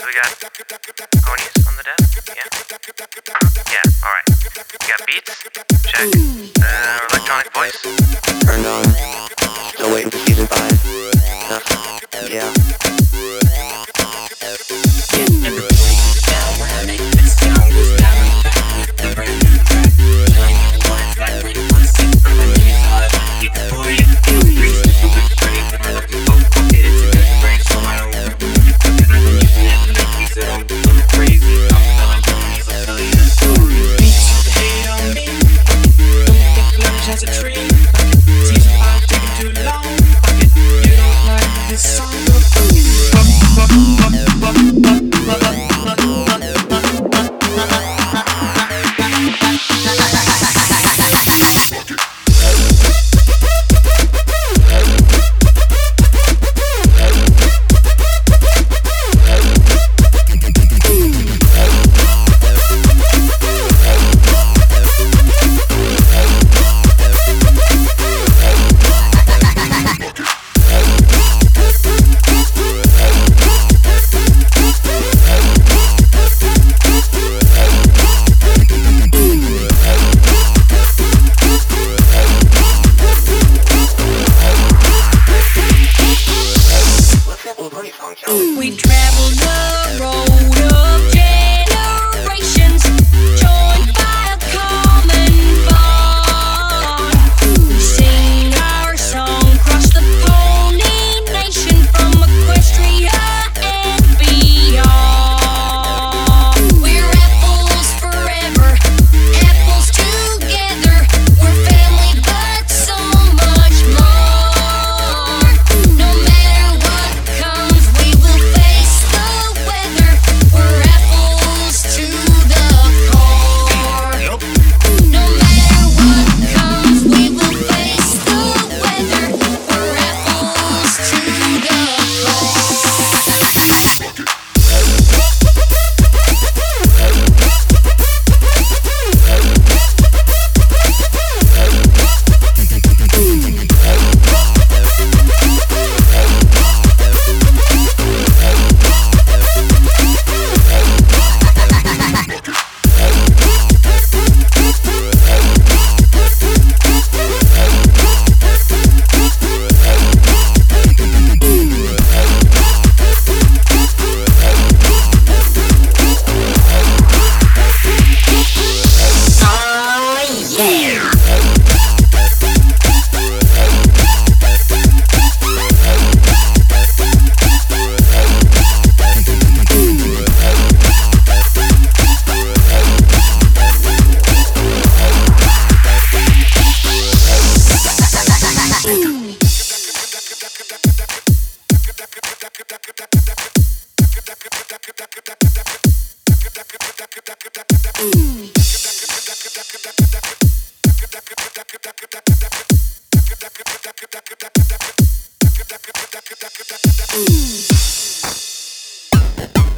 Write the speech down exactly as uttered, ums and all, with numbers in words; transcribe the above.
So we got ponies on the desk? Yeah? Yeah, alright. We got beats? Check. Uh, electronic voice? Turned on. Still waiting for season five. Uh, yeah. Yeah, everybody get down when I make this sound goes down with the brand new track. Telling you what it's like when you want to see from my name is hot. Keep the boy in the field, three steps to the grave. When I look at both, fuck it, it's a good brain. So I don't remember when you're cooking, I've been using it to make me sit on the little crazy. I'm telling ponies, I'll tell you the story. Beats you hate on me. Don't think lunch has a tree. Season five taking too long. Fuck it, you don't like this song, go fuck it. Fuck, fuck, fuck, fuck, fuck, fuck, fuck. We travel the road of generations, joined by a common bond. We sing our song across the Pony Nation, from Equestria and beyond. We're apples forever, apples together. We're family, but so much more. No matter what comes, we will face the weather. We're apples to the core. No matter what comes, we will face the weather. We're apples to the Ooh.